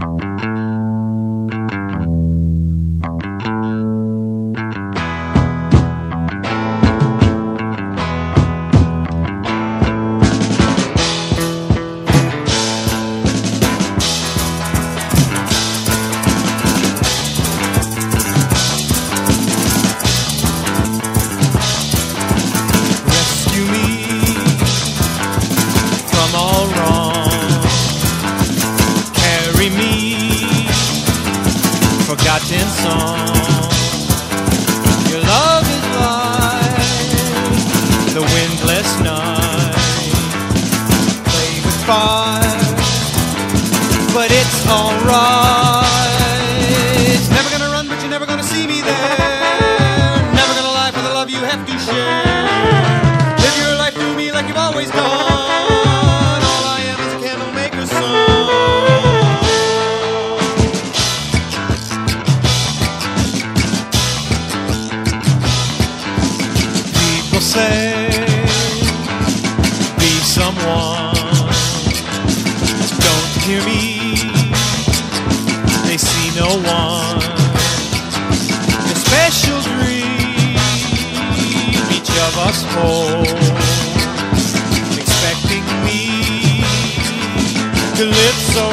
forgotten song. Your love is like the windless night. Play with fire, but it's alright. Never gonna run, but you're never gonna see me there. Never gonna lie for the love you have to share. Live your life through me like you've always done. All I am is a candle maker's son. Say, be someone. Don't hear me, they see no one. Your special dream each of us hold, expecting me to live so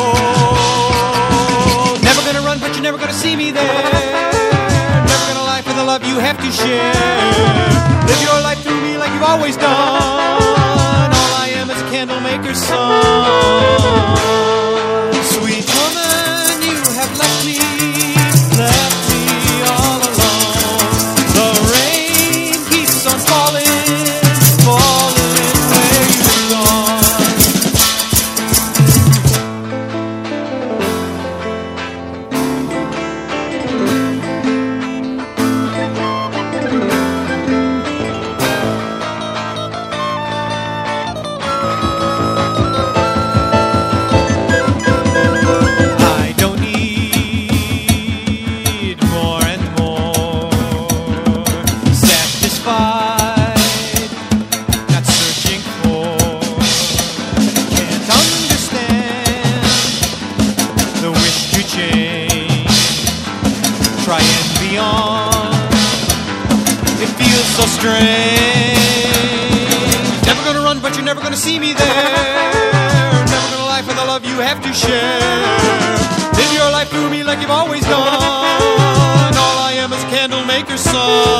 bold. Never gonna run, but you're never gonna see me there. Never gonna lie for the love you have to share. Live your life through me like you've always done. All I am is a candle maker's son. Sweet woman, you have left me all alone. The rain keeps on falling, falling where you've gone. Not searching for, can't understand the wish to change. Try and beyond, it feels so strange. Never gonna run, but you're never gonna see me there. Never gonna lie for the love you have to share. Live your life through me like you've always done. All I am is a candle maker's son.